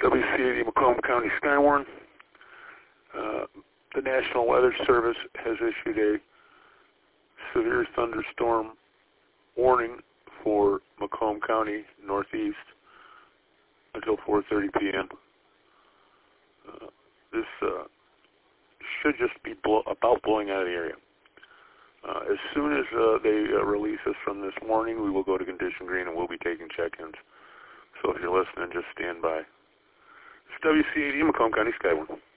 WC80 Macomb County Skywarn. The National Weather Service has issued a severe thunderstorm warning for Macomb County Northeast until 4:30 p.m. This should just be about blowing out of the area. As soon as they release us from this warning, we will go to condition green and we'll be taking check-ins. So if you're listening, just stand by. It's WC80 Macomb County Skywarn.